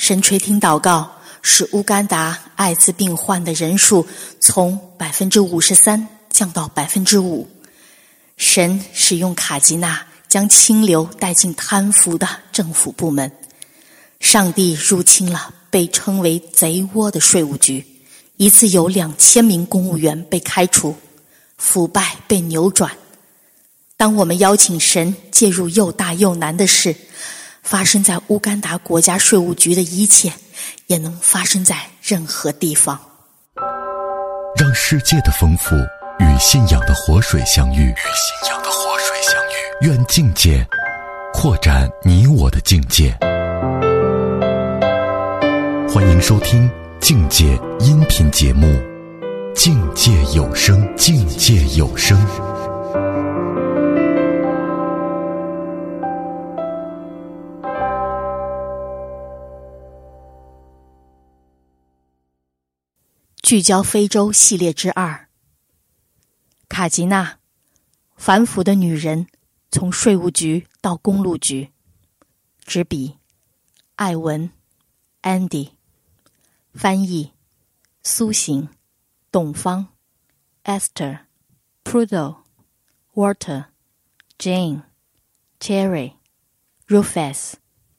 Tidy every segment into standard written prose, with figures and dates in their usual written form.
神垂听祷告，使乌干达艾滋病患的人数从 53% 降到 5%。 神使用卡吉纳将清流带进贪腐的政府部门。上帝入侵了被称为贼窝的税务局，一次有2000名公务员被开除，腐败被扭转。当我们邀请神介入又大又难的事，发生在乌干达国家税务局的一切也能发生在任何地方。 让世界的丰富与信仰的活水相遇，愿境界扩展你我的境界。欢迎收听境界音频节目，境界有声，境界有声。 聚焦非洲系列之2，卡吉纳，反腐的女人从税务局到公路局。执笔艾文 Andy， 翻译苏醒、董芳、Esther、 Prudhoe、 Walter、 Jane、 Terry、 Rufus。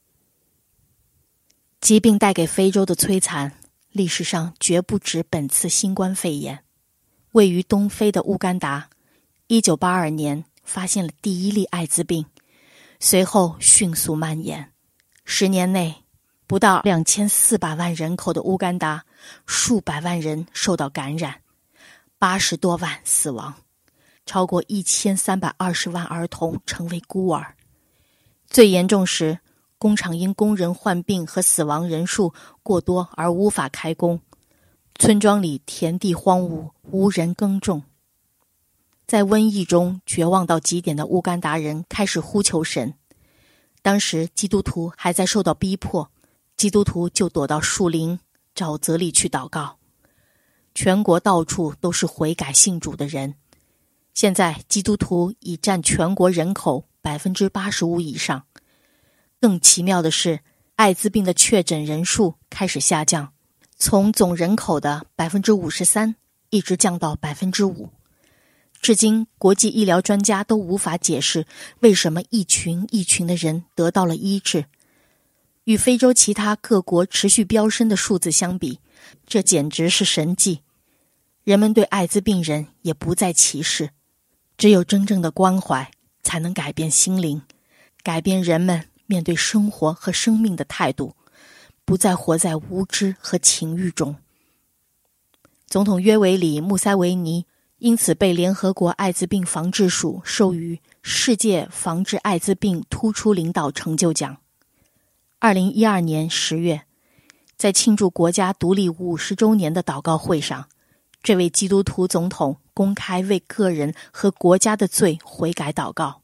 疾病带给非洲的摧残历史上绝不止本次新冠肺炎。位于东非的乌干达1982年发现了第一例艾滋病，随后迅速蔓延。10年内，不到2400万人口的乌干达，数百万人受到感染，80多万死亡，超过1320万儿童成为孤儿。最严重时，工厂因工人患病和死亡人数过多而无法开工，村庄里田地荒芜，无人耕种。在瘟疫中绝望到极点的乌干达人开始呼求神。当时基督徒还在受到逼迫，基督徒就躲到树林、沼泽里去祷告。全国到处都是悔改信主的人。现在基督徒已占全国人口 85% 以上。更奇妙的是，艾滋病的确诊人数开始下降，从总人口的 53% 一直降到 5%。 至今国际医疗专家都无法解释为什么一群一群的人得到了医治。与非洲其他各国持续飙升的数字相比，这简直是神迹。人们对艾滋病人也不再歧视，只有真正的关怀才能改变心灵，改变人们面对生活和生命的态度，不再活在无知和情欲中。总统约维里·穆塞维尼因此被联合国艾滋病防治署授予世界防治艾滋病突出领导成就奖。2012年10月，在庆祝国家独立50周年的祷告会上，这位基督徒总统公开为个人和国家的罪悔改祷告。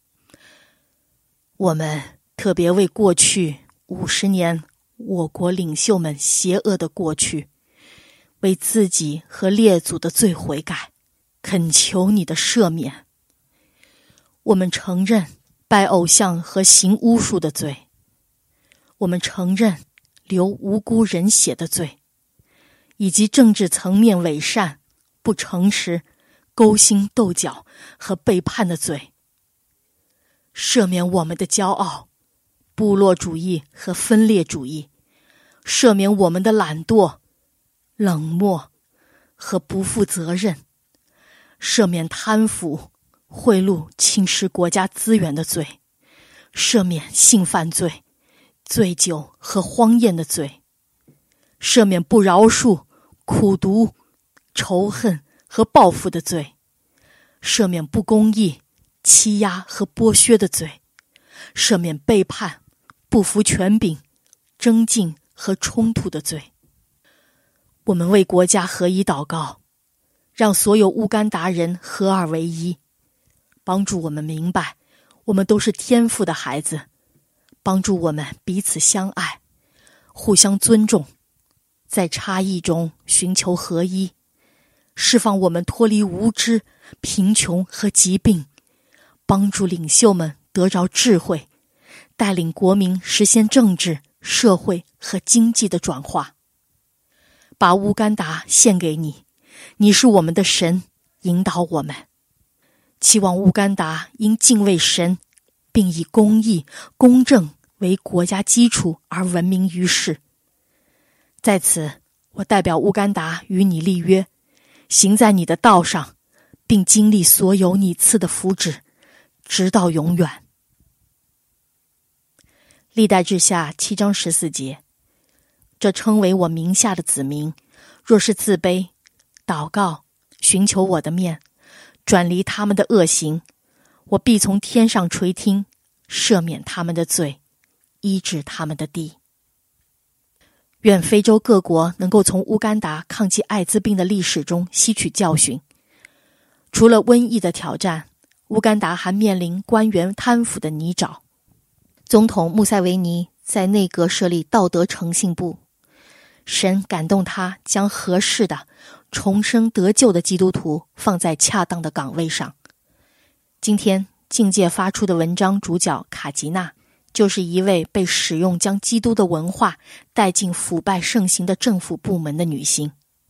我们特别为过去50年我国领袖们邪恶的过去，为自己和列祖的罪悔改，恳求你的赦免。我们承认拜偶像和行巫术的罪，我们承认流无辜人血的罪，以及政治层面伪善、不诚实、勾心斗角和背叛的罪。赦免我们的骄傲、部落主义和分裂主义，赦免我们的懒惰、冷漠和不负责任，赦免贪腐、贿赂、侵蚀国家资源的罪，赦免性犯罪、醉酒和荒宴的罪，赦免不饶恕、苦毒、仇恨和报复的罪，赦免不公义、欺压和剥削的罪，赦免背叛、不服权柄、争竞和冲突的罪。我们为国家合一祷告，让所有乌干达人合二为一，帮助我们明白我们都是天父的孩子，帮助我们彼此相爱，互相尊重，在差异中寻求合一，释放我们脱离无知、贫穷和疾病，帮助领袖们得着智慧，带领国民实现政治、 社会和经济的转化。把乌干达献给你，你是我们的神，引导我们。期望乌干达因敬畏神，并以公义、公正为国家基础而闻名于世。在此，我代表乌干达与你立约，行在你的道上，并经历所有你赐的福祉，直到永远。历代志下7章14节，这称为我名下的子民，若是自卑、祷告，寻求我的面，转离他们的恶行，我必从天上垂听，赦免他们的罪，医治他们的地。愿非洲各国能够从乌干达抗击艾滋病的历史中吸取教训。除了瘟疫的挑战，乌干达还面临官员贪腐的泥沼。总统穆塞维尼在内阁设立道德诚信部，神感动他将合适的重生得救的基督徒放在恰当的岗位上。今天境界发出的文章主角卡吉娜，就是一位被使用将基督的文化带进腐败盛行的政府部门的女性。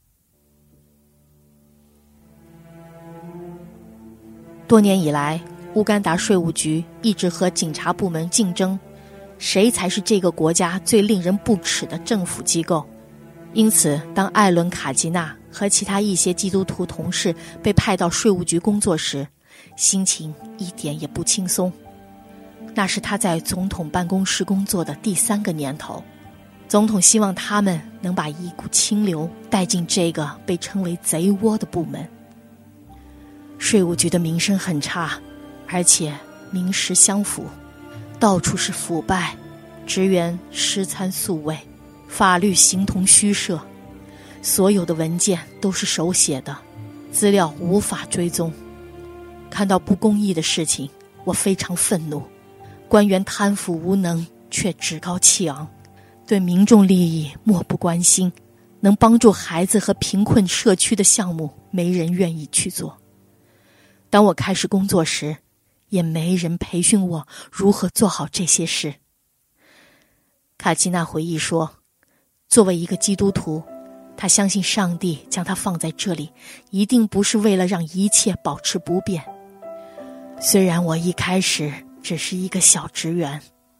多年以来，乌干达税务局一直和警察部门竞争，谁才是这个国家最令人不齿的政府机构。因此，当艾伦·卡吉纳和其他一些基督徒同事被派到税务局工作时，心情一点也不轻松。那是他在总统办公室工作的第3个年头。总统希望他们能把一股清流带进这个被称为贼窝的部门。税务局的名声很差，而且名实相符，到处是腐败，职员失参宿卫，法律形同虚设，所有的文件都是手写的，资料无法追踪。看到不公义的事情，我非常愤怒。官员贪腐无能，却趾高气昂，对民众利益漠不关心，能帮助孩子和贫困社区的项目没人愿意去做。当我开始工作时，也没人培训我如何做好这些事。卡基娜回忆说，作为一个基督徒，他相信上帝将他放在这里，一定不是为了让一切保持不变。虽然我一开始只是一个小职员。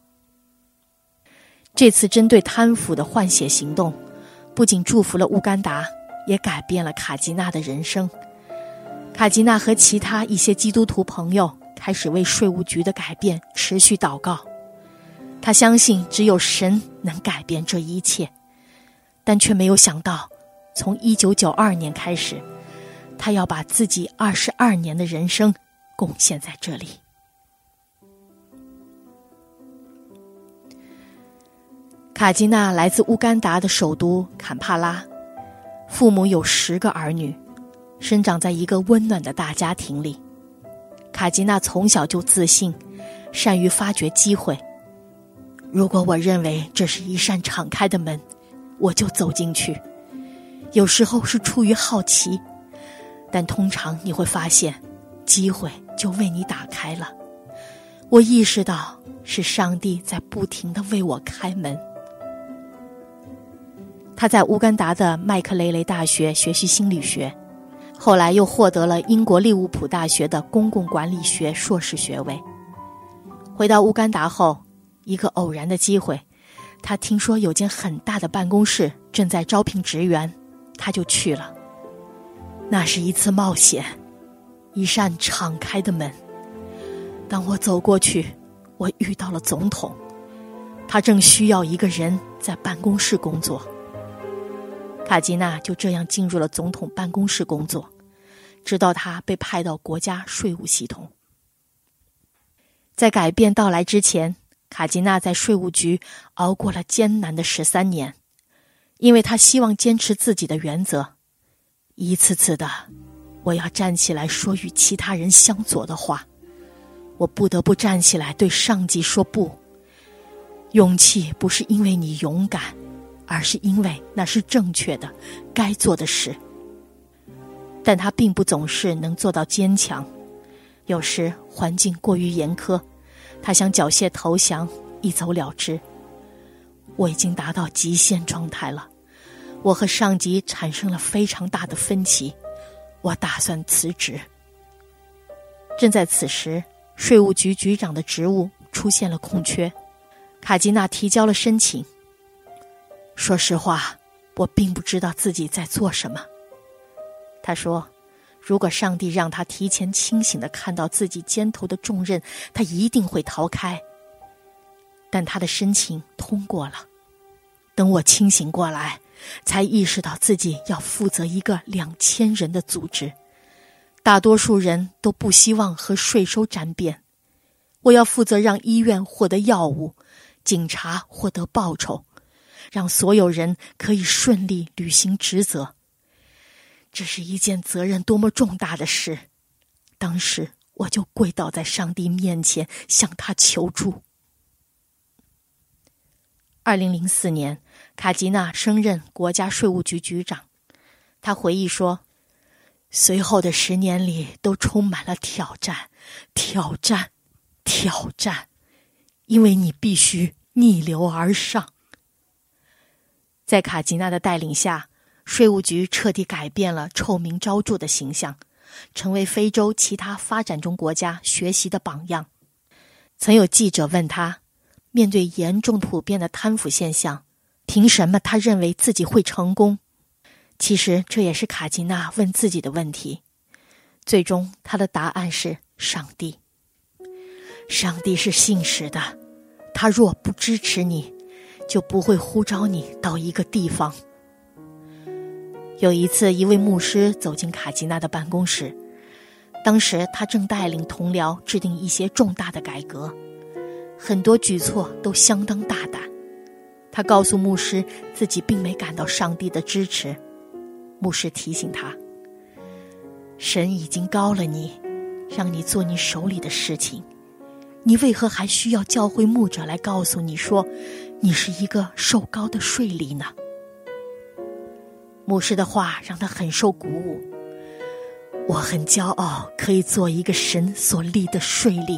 这次针对贪腐的换血行动，不仅祝福了乌干达，也改变了卡吉娜的人生。卡吉娜和其他一些基督徒朋友开始为税务局的改变持续祷告。他相信只有神能改变这一切，但却没有想到，从1992年开始，他要把自己22年的人生贡献在这里。卡吉娜来自乌干达的首都坎帕拉，父母有10个儿女，生长在一个温暖的大家庭里。卡吉娜从小就自信，善于发掘机会。如果我认为这是一扇敞开的门，我就走进去。有时候是出于好奇，但通常你会发现，机会就为你打开了。我意识到是上帝在不停地为我开门。他在乌干达的麦克雷雷大学学习心理学，后来又获得了英国利物浦大学的公共管理学硕士学位。回到乌干达后，一个偶然的机会，他听说有间很大的办公室正在招聘职员，他就去了。那是一次冒险，一扇敞开的门。当我走过去，我遇到了总统，他正需要一个人在办公室工作。卡吉娜就这样进入了总统办公室工作，直到他被派到国家税务系统。在改变到来之前，卡吉娜在税务局熬过了艰难的13年，因为他希望坚持自己的原则。一次次的，我要站起来说与其他人相左的话，我不得不站起来对上级说不。勇气不是因为你勇敢，而是因为那是正确的，该做的事。但他并不总是能做到坚强，有时环境过于严苛，他想缴械投降，一走了之。 我已经达到极限状态了，我和上级产生了非常大的分歧，我打算辞职。正在此时，税务局局长的职务出现了空缺，卡吉娜提交了申请。说实话，我并不知道自己在做什么。他说，如果上帝让他提前清醒地看到自己肩头的重任，他一定会逃开。但他的申请通过了。等我清醒过来，才意识到自己要负责一个2000人的组织，大多数人都不希望和税收沾边。我要负责让医院获得药物，警察获得报酬，让所有人可以顺利履行职责。这是一件责任多么重大的事，当时我就跪倒在上帝面前，向他求助。2004年，卡吉娜升任国家税务局局长。他回忆说，随后的10年里都充满了挑战，因为你必须逆流而上。在卡吉娜的带领下，税务局彻底改变了臭名昭著的形象，成为非洲其他发展中国家学习的榜样。曾有记者问他，面对严重普遍的贪腐现象，凭什么他认为自己会成功？其实这也是卡吉娜问自己的问题。最终他的答案是上帝。上帝是信实的，他若不支持你，就不会呼召你到一个地方。有一次，一位牧师走进卡吉娜的办公室，当时他正带领同僚制定一些重大的改革，很多举措都相当大胆。他告诉牧师自己并没感到上帝的支持。牧师提醒他，神已经膏了你，让你做你手里的事情，你为何还需要教会牧者来告诉你说你是一个受膏的税吏呢？牧师的话让他很受鼓舞。我很骄傲可以做一个神所立的税吏。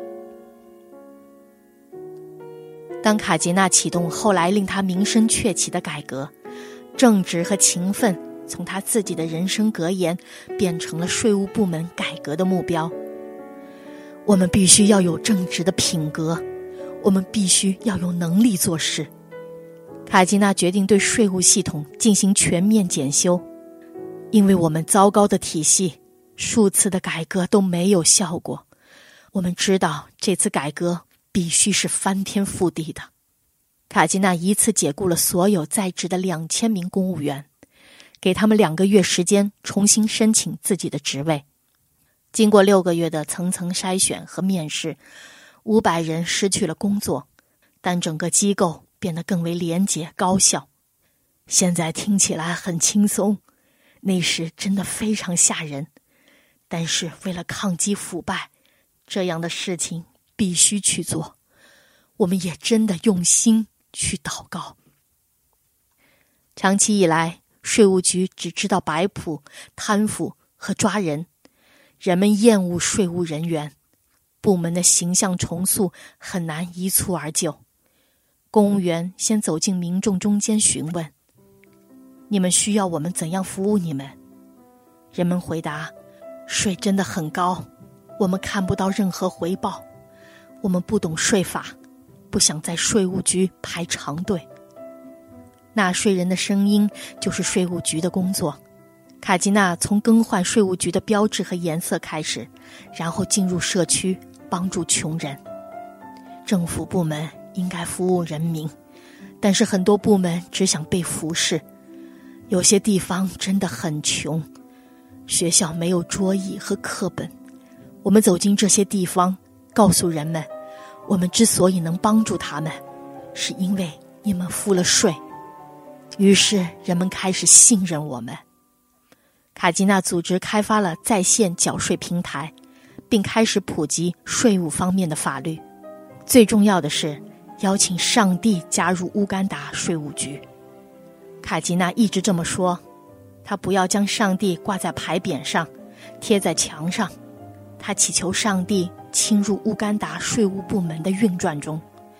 当卡吉娜启动后来令他名声鹊起的改革，正直和勤奋从他自己的人生格言变成了税务部门改革的目标。我们必须要有正直的品格，我们必须要有能力做事。卡吉娜决定对税务系统进行全面检修，因为我们糟糕的体系，数次的改革都没有效果。我们知道这次改革必须是翻天覆地的。卡吉娜一次解雇了所有在职的2000名公务员，给他们2个月时间重新申请自己的职位。经过6个月的层层筛选和面试，500人失去了工作，但整个机构变得更为廉洁高效。现在听起来很轻松，那时真的非常吓人。但是为了抗击腐败，这样的事情必须去做。我们也真的用心去祷告。长期以来，税务局只知道摆谱、贪腐和抓人，人们厌恶税务人员，部门的形象重塑很难一蹴而就。公务员先走进民众中间询问，你们需要我们怎样服务你们？人们回答，税真的很高，我们看不到任何回报，我们不懂税法，不想在税务局排长队。纳税人的声音就是税务局的工作。卡吉娜从更换税务局的标志和颜色开始，然后进入社区帮助穷人。政府部门应该服务人民，但是很多部门只想被服侍。有些地方真的很穷，学校没有桌椅和课本。我们走进这些地方，告诉人们，我们之所以能帮助他们，是因为你们付了税。于是人们开始信任我们。卡吉娜组织开发了在线缴税平台，并开始普及税务方面的法律。最重要的是邀请上帝加入乌干达税务局。卡吉娜一直这么说，他不要将上帝挂在牌匾上，贴在墙上，他祈求上帝侵入乌干达税务部门的运转中。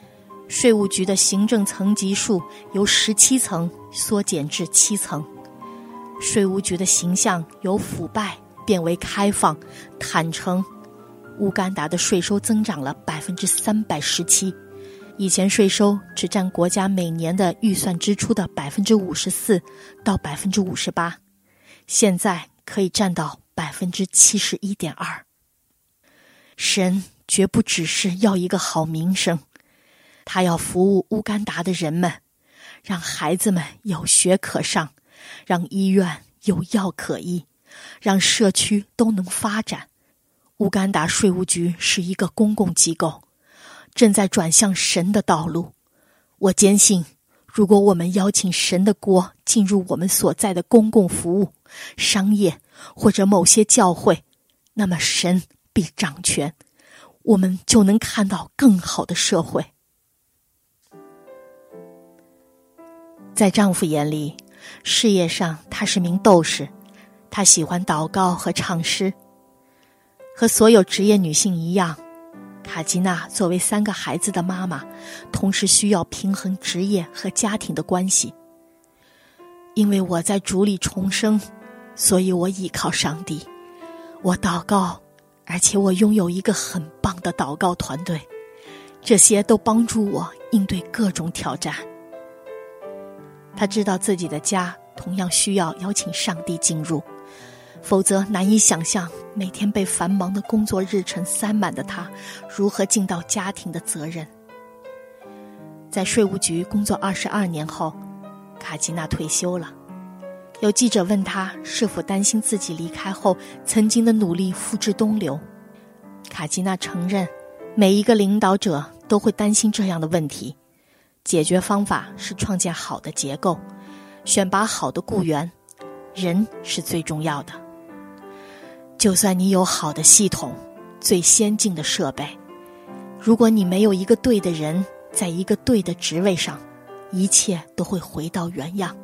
税务局的行政层级数由17层缩减至7层，税务局的形象由腐败变为开放、坦诚。乌干达的税收增长了317%，以前税收只占国家每年的预算支出的54%到58%，现在可以占到71.2%。神绝不只是要一个好名声，他要服务乌干达的人们，让孩子们有学可上，让医院有药可医，让社区都能发展。乌干达税务局是一个公共机构，正在转向神的道路。我坚信，如果我们邀请神的国进入我们所在的公共服务、商业或者某些教会，那么神必掌权，我们就能看到更好的社会。在丈夫眼里，事业上他是名斗士，他喜欢祷告和唱诗。和所有职业女性一样，卡吉娜作为3个孩子的妈妈，同时需要平衡职业和家庭的关系。因为我在主里重生，所以我倚靠上帝，我祷告，而且我拥有一个很棒的祷告团队，这些都帮助我应对各种挑战。他知道自己的家同样需要邀请上帝进入，否则难以想象每天被繁忙的工作日程塞满的他如何尽到家庭的责任。在税务局工作22年后，卡吉娜退休了。有记者问他是否担心自己离开后曾经的努力付之东流。卡吉娜承认，每一个领导者都会担心这样的问题，解决方法是创建好的结构，选拔好的雇员，人是最重要的。就算你有好的系统，最先进的设备，如果你没有一个对的人在一个对的职位上，一切都会回到原样。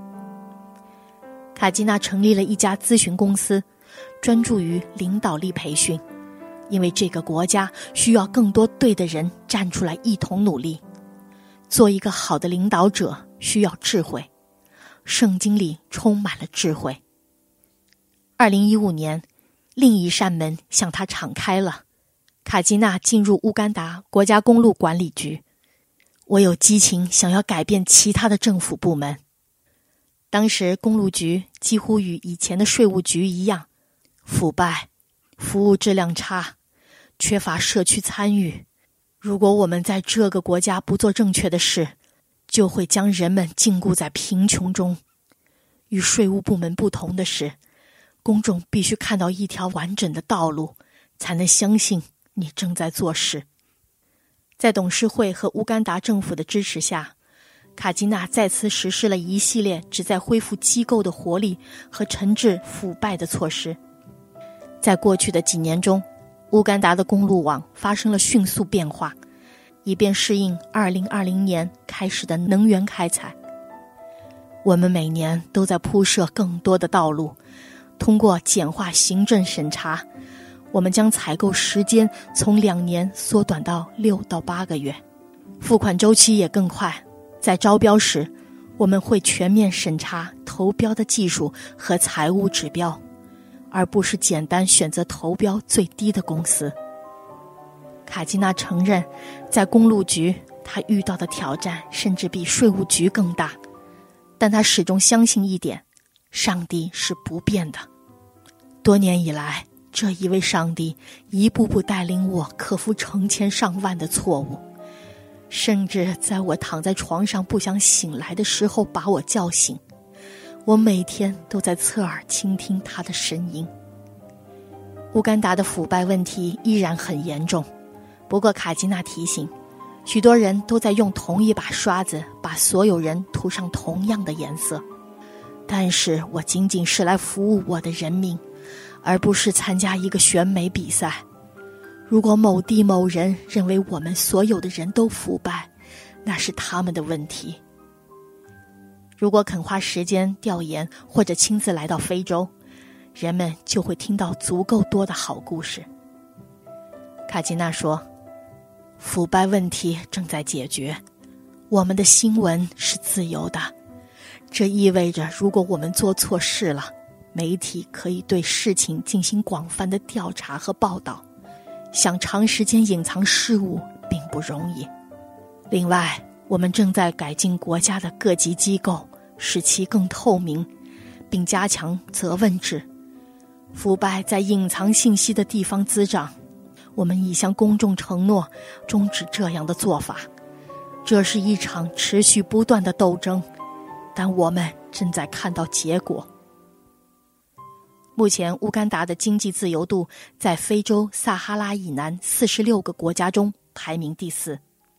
卡吉娜成立了一家咨询公司，专注于领导力培训，因为这个国家需要更多对的人站出来一同努力。做一个好的领导者需要智慧，圣经里充满了智慧。2015年，另一扇门向他敞开了，卡吉娜进入乌干达国家公路管理局。我有激情想要改变其他的政府部门。当时公路局几乎与以前的税务局一样，腐败，服务质量差，缺乏社区参与。如果我们在这个国家不做正确的事，就会将人们禁锢在贫穷中。与税务部门不同的是，公众必须看到一条完整的道路，才能相信你正在做事。在董事会和乌干达政府的支持下，卡吉娜再次实施了一系列旨在恢复机构的活力和惩治腐败的措施。在过去的几年中，乌干达的公路网发生了迅速变化，以便适应2020年开始的能源开采。我们每年都在铺设更多的道路，通过简化行政审查，我们将采购时间从2年缩短到6到8个月，付款周期也更快。在招标时，我们会全面审查投标的技术和财务指标，而不是简单选择投标最低的公司。卡吉娜承认，在公路局他遇到的挑战甚至比税务局更大，但他始终相信一点，上帝是不变的。多年以来，这一位上帝一步步带领我克服成千上万的错误，甚至在我躺在床上不想醒来的时候把我叫醒。我每天都在侧耳倾听他的声音。乌干达的腐败问题依然很严重，不过卡吉娜提醒，许多人都在用同一把刷子把所有人涂上同样的颜色。但是我仅仅是来服务我的人民，而不是参加一个选美比赛。如果某地某人认为我们所有的人都腐败，那是他们的问题。如果肯花时间调研或者亲自来到非洲，人们就会听到足够多的好故事。卡吉娜说， 腐败问题正在解决，我们的新闻是自由的。这意味着如果我们做错事了，媒体可以对事情进行广泛的调查和报道。想长时间隐藏事物并不容易。另外，我们正在改进国家的各级机构，使其更透明，并加强责问制。腐败在隐藏信息的地方滋长，我们已向公众承诺终止这样的做法。这是一场持续不断的斗争，但我们正在看到结果。目前乌干达的经济自由度在非洲撒哈拉以南46个国家中排名第4。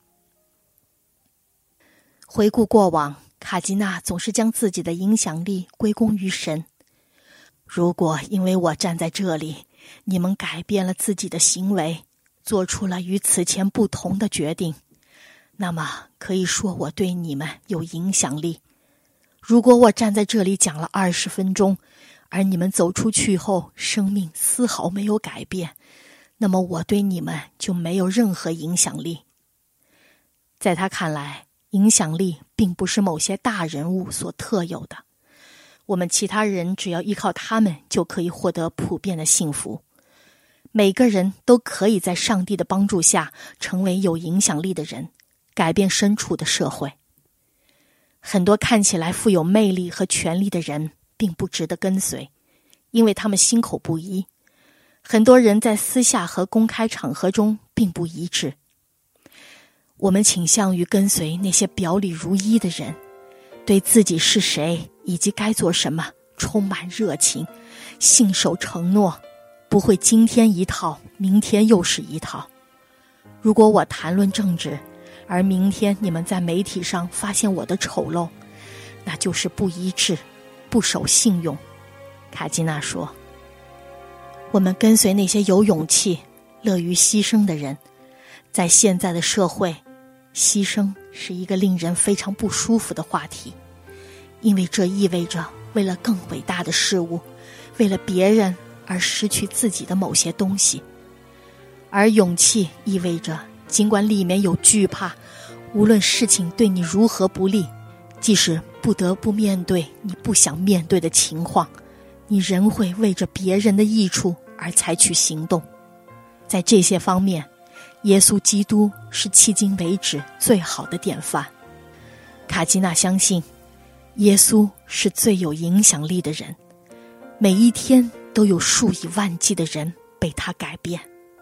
回顾过往，卡基纳总是将自己的影响力归功于神。如果因为我站在这里，你们改变了自己的行为，做出了与此前不同的决定，那么可以说我对你们有影响力。如果我站在这里讲了20分钟，而你们走出去后生命丝毫没有改变，那么我对你们就没有任何影响力。在他看来，影响力并不是某些大人物所特有的，我们其他人只要依靠他们就可以获得普遍的幸福。每个人都可以在上帝的帮助下成为有影响力的人，改变身处的社会。很多看起来富有魅力和权力的人并不值得跟随，因为他们心口不一。很多人在私下和公开场合中并不一致。我们倾向于跟随那些表里如一的人，对自己是谁以及该做什么充满热情，信守承诺，不会今天一套，明天又是一套。如果我谈论政治，而明天你们在媒体上发现我的丑陋，那就是不一致，不守信用。卡基纳说，我们跟随那些有勇气、乐于牺牲的人。在现在的社会，牺牲是一个令人非常不舒服的话题，因为这意味着为了更伟大的事物，为了别人而失去自己的某些东西。而勇气意味着尽管里面有惧怕，无论事情对你如何不利，即使不得不面对你不想面对的情况，你仍会为着别人的益处而采取行动。在这些方面，耶稣基督是迄今为止最好的典范。卡基纳相信，耶稣是最有影响力的人，每一天都有数以万计的人被他改变。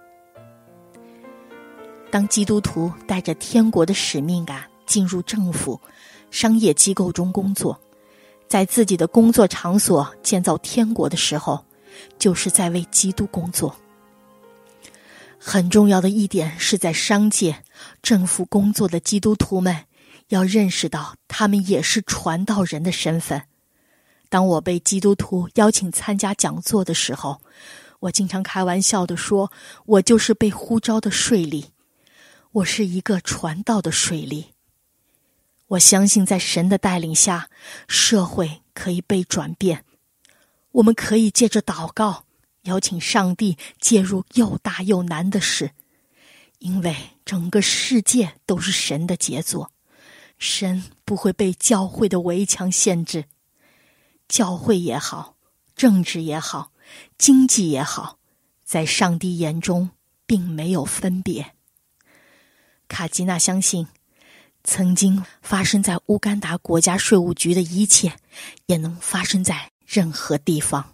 当基督徒带着天国的使命感进入政府、商业机构中工作，在自己的工作场所建造天国的时候，就是在为基督工作。很重要的一点是，在商界、政府工作的基督徒们要认识到他们也是传道人的身份。当我被基督徒邀请参加讲座的时候，我经常开玩笑地说，我就是被呼召的税吏，我是一个传道的税吏。我相信在神的带领下，社会可以被转变。我们可以借着祷告邀请上帝介入又大又难的事，因为整个世界都是神的杰作，神不会被教会的围墙限制。教会也好，政治也好，经济也好，在上帝眼中并没有分别。卡基纳相信，曾经发生在乌干达国家税务局的一切，也能发生在任何地方。